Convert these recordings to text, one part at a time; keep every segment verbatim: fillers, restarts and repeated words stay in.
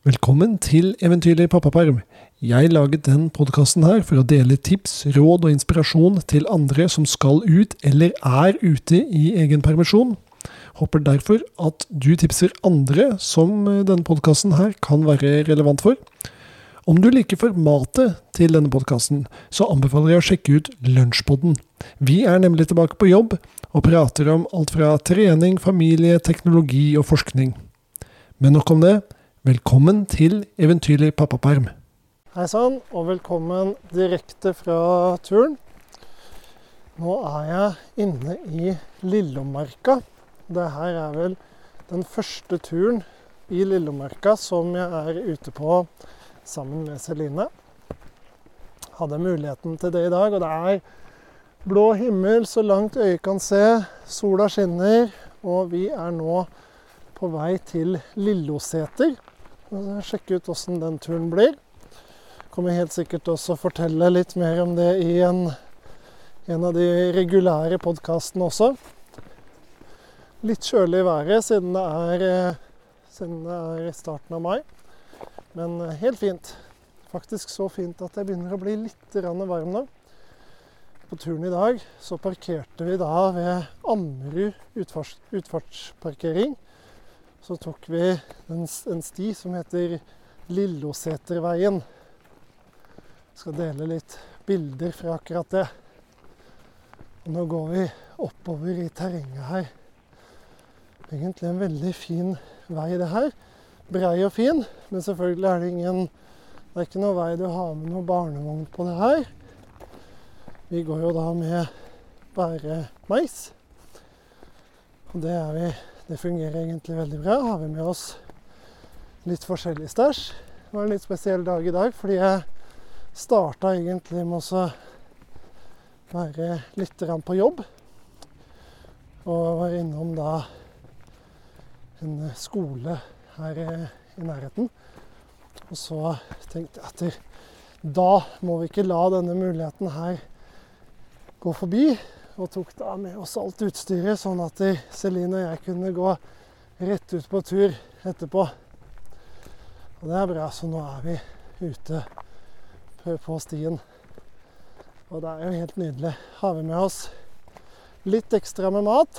Velkommen til Eventyrlig pappaperm. Jeg laget den podcasten her for å dele tips, råd og inspirasjon til andre som skal ut eller er ute i egen permisjon. Håper derfor at du tipser andre som denne podcasten her kan være relevant for. Om du liker formatet til denne podcasten, så anbefaler jeg å sjekke ut Lunsjpodden. Vi er nemlig tilbake på jobb og prater om alt fra trening, familie, teknologi og forskning. Men nok om det. Velkommen til Eventyrlig pappaperm. Hei sann, og velkommen direkte fra turen. Nå er jeg inne i Lillomarka. Dette er vel den første turen i Lillomarka som jeg er ute på sammen med Celine. Hadde muligheten til det i dag, og det er blå himmel så langt øyet kan se. Sola skinner, og vi er nå på vei til Lilloseter. Sjekke ut hvordan den turen blir. Kommer helt sikkert også å fortelle litt mer om det i en, en av de regulære podcastene også. Litt kjølig i været siden det er, siden det er starten av mai. Men helt fint. Faktisk så fint at jeg begynner å bli litt varm nå. På turen i dag så parkerte vi da ved Ammerud utfarts, utfartsparkering. Så tok vi en, en sti som heter Lilloseterveien. Jeg skal dele litt bilder fra akkurat det. Og nå går vi oppover i terrenget her. Egentlig en veldig fin vei det her. Brei og fin, men selvfølgelig er det ingen, det er ikke noe vei du har med noe barnevogn på det her. Vi går jo da med bæremeis. Og det er vi... Det fungerer egentlig veldig bra. Har vi med oss litt forskjellig stæsj. Det var en litt spesiell dag i dag, fordi jeg startet egentlig med å være litt på jobb. Og var innom da en skole her i nærheten. Og så tenkte jeg at da må vi ikke la denne muligheten her gå forbi. Og tok da med oss alt utstyret, sånn at Celine og jeg kunne gå rett ut på tur etterpå. Og det er bra, så nå er vi ute på stien. Og det er jo helt nydelig. Har vi med oss litt ekstra med mat.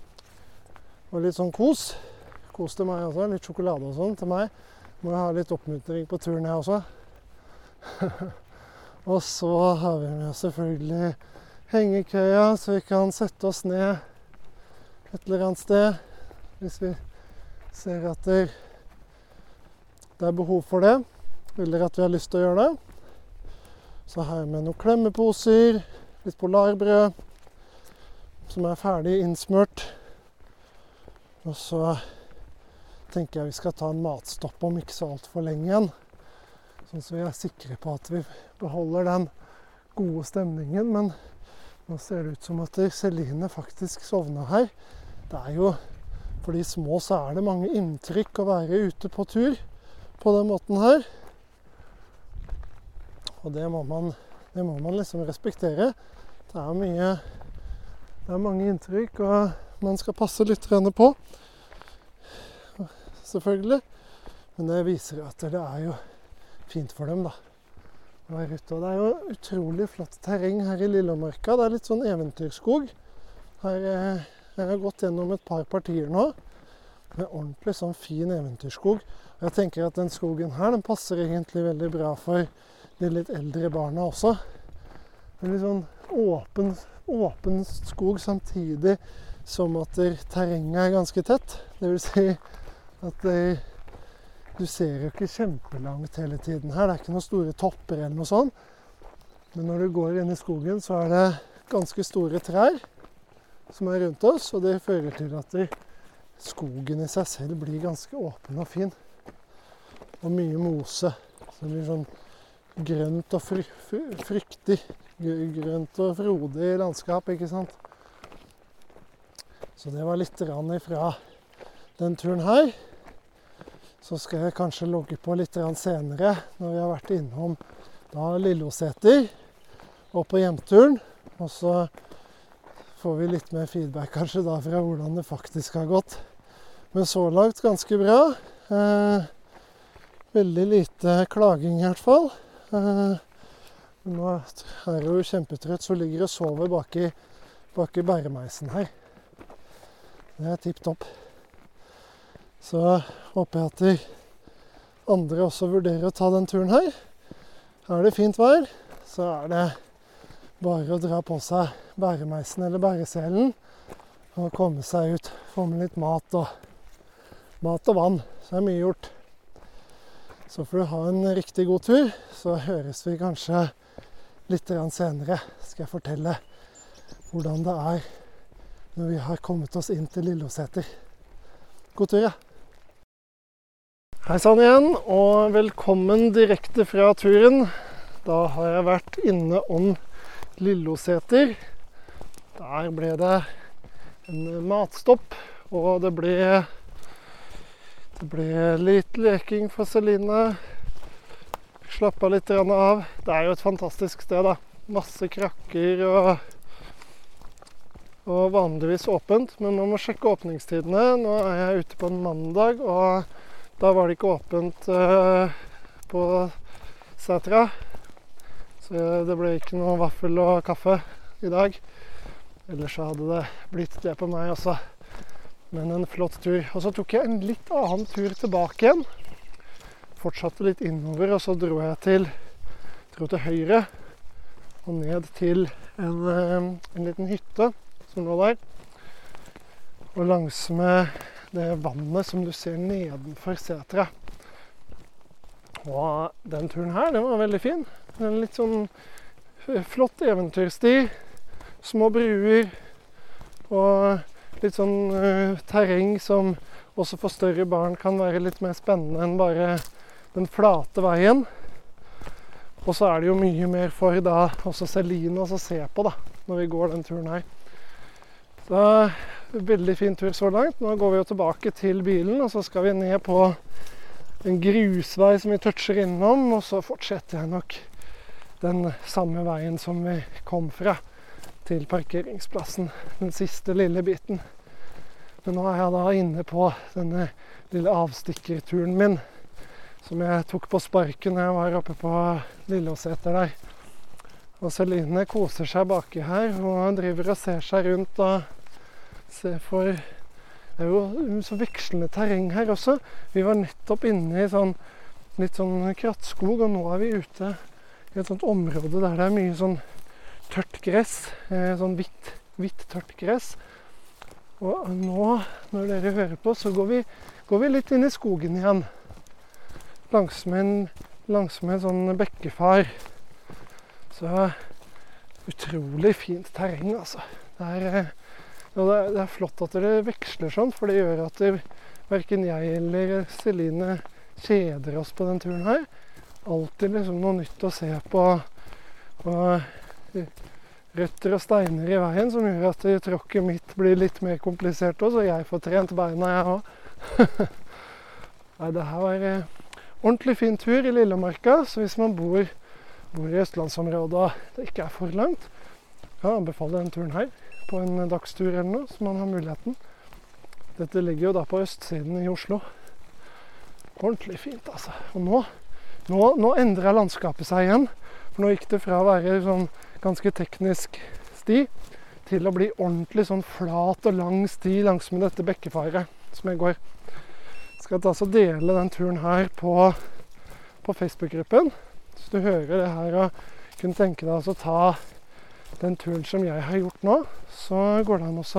Og litt sånn kos. Kos til meg også, litt sjokolade og sånn til meg. Må jeg ha litt oppmuntring på turen her også. Og så har vi med oss selvfølgelig hengekøya, så vi kan sette oss ned et eller annet sted hvis vi ser at det er behov for det, eller at vi har lyst til å gjøre det. Så har jeg med noen klemmeposer, litt polarbrød som er ferdig innsmurt. Og så tenker jeg vi skal ta en matstopp om ikke så alt for lenge igjen, sånn så vi er sikre på at vi beholder den gode stemningen. Men nå ser det ut som at Celine faktisk sovner her. Det er jo, for de små så er det mange inntrykk å være ute på tur på den måten her. Og det må man, det må man liksom respektere. Det er mye, det er mange inntrykk, og man skal passe litt på, selvfølgelig. Men det viser at det er jo fint for dem da. Ute, og det er jo utrolig flott terreng her i Lillomarka. Det er litt sånn eventyrskog. Her, jeg har gått gjennom et par partier nå med ordentlig sånn fin eventyrskog. Og jeg tenker at den skogen her, den passer egentlig veldig bra for de litt eldre barna også. Det er litt sånn åpen, åpen skog samtidig som at terrenget er ganske tett. Det vil si at det du ser jo ikke kjempelangt hele tiden her. Det er ikke noen store topper eller noe sånt. Men når du går inn i skogen, så er det ganske store trær som er rundt oss. Og det fører til at skogen i seg selv blir ganske åpen og fin. Og mye mose. Så det blir sånn grønt og fry, fry, fryktig. Grønt og frodig landskap, ikke sant? Så det var litt rann ifra den turen her. Så skal jeg kanskje logge på litt senere når vi har vært innom da Lilloseter og på hjemturen. Og så får vi litt mer feedback kanskje da fra hvordan det faktisk har gått. Men så langt ganske bra. Eh, veldig lite klaging i hvert fall. Eh, nå er jeg jo kjempetrøtt, så ligger og sover bak i, bak i bæremeisen her. Det er tipp topp. Så håper jeg at de andre også vurderer å ta den turen her. Er det fint vær, så er det bare å dra på seg bæremeisen eller bæreselen og komme seg ut. Få med litt mat og, mat og vann. Så er mye gjort. Så får du ha en riktig god tur, så høres vi kanskje litt senere. Skal jeg fortelle hvordan det er når vi har kommet oss inn til Lillåseter. God tur, ja! Hei sann igjen, og velkommen direkte fra turen. Da har jeg vært inne om Lillåseter. Der ble det en matstopp, og det ble, det ble litt leking for Celine. Slapp av litt av. Det er jo et fantastisk sted, da. Masse krakker og, og vanligvis åpent, men man må sjekke åpningstidene. Nå er jeg ute på en mandag, og da var det ikke åpent uh, på Sætra. Så det ble ikke noe vaffel og kaffe i dag. Ellers så hadde det blitt det på meg også. Men en flott tur. Og så tok jeg en litt annen tur tilbake igjen. Fortsatte litt innover, og så dro jeg til, dro til høyre og ned til en, en liten hytte som lå der. Og langs med det vannet som du ser nedenfor Sætra. Og den turen her, den var veldig fin. En litt sånn flott eventyrsti, små bruer og litt sånn uh, terreng som også for større barn kan være litt mer spennende enn bare den flate veien. Og så er det jo mye mer for da også Celine å se på da, når vi går den turen her. Så veldig fin tur så langt. Nå går vi jo tilbake til bilen, og så skal vi ned på en grusvei som vi toucher innom, og så fortsetter jeg nok den samme veien som vi kom fra til parkeringsplassen, den siste lille biten. Men nå er jeg da inne på denne lille avstikkerturen min, som jeg tok på sparken når jeg var oppe på Lillåseter der. Og Celine koser seg baki her, og driver og ser seg rundt og ser for... Det er jo så vekslende terreng her også. Vi var nettopp inne i sånn, litt sånn krattskog, og nå er vi ute i et sånt område der det er mye sånn tørt gress, sånn hvitt, hvitt tørt gress. Og nå, når dere hører på, så går vi, går vi litt inn i skogen igjen. Langs med en, langs med en sånn bekkefar. Så utrolig fint terreng, altså. Det er, ja, det er, det er flott at dere veksler sånn, for det gjør at det, hverken jeg eller Celine kjeder oss på den turen her. Alltid liksom noe nytt å se på, og røtter og steiner i veien som gjør at tråkket mitt blir litt mer komplisert også, så jeg får trent beina jeg også. Nei, det her var en ordentlig fin tur i Lillomarka, så hvis man bor, bor i Østlandsområdet og det ikke er for langt, kan jeg anbefale den turen her på en dagstur eller noe, så man har muligheten. Dette ligger jo da på østsiden i Oslo. Ordentlig fint, altså. Og nå, nå, nå endrer landskapet seg igjen, for nå gikk det fra å være sånn ganske teknisk sti til å bli ordentlig sånn flat og lang sti langs med dette bekkefaret som jeg går. Jeg skal altså dele den turen her på, på Facebook-gruppen. Hvis du hører det her og kunne tenke deg å ta den turen som jeg har gjort nå, så går det an å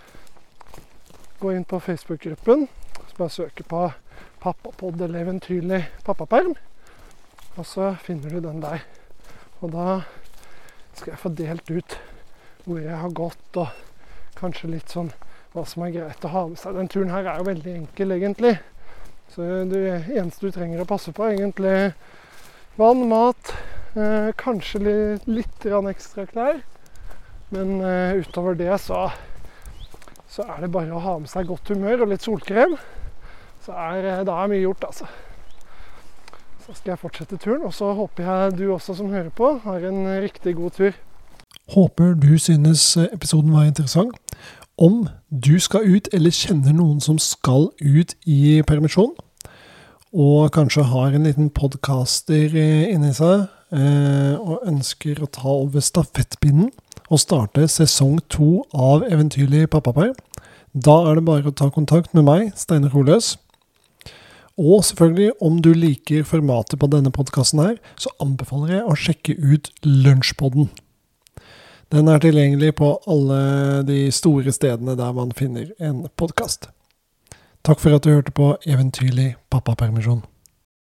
gå inn på Facebook-gruppen, så bare søke på Pappapod eller Eventyrlig pappaperm, og så finner du den der. Og da skal jeg få delt ut hvor jeg har gått, og kanskje litt sånn hva som er greit å ha med seg. Den turen her er jo veldig enkel egentlig, så det eneste du trenger å passe på er egentlig vann, mat, Eh, kanskje litt, litt ekstra klær, men eh, utover det så, så er det bare å ha med seg godt humør og litt solkrem. Så er da er mye gjort, altså. Så skal jeg fortsette turen, og så håper jeg du også som hører på har en riktig god tur. Håper du synes episoden var interessant. Om du skal ut eller kjenner noen som skal ut i permisjon, og kanskje har en liten podcaster inni seg, eh, og ønsker å ta over stafettpinnen og starte sesong to av Eventyrlig pappaperm, da er det bare å ta kontakt med meg, Steinar Holøs. Og selvfølgelig, om du liker formatet på denne podcasten her, så anbefaler jeg å sjekke ut Lunsjpodden. Den er tilgjengelig på alle de store stedene der man finner en podcast. Takk for at du hørte på Eventyrlig pappapermisjon.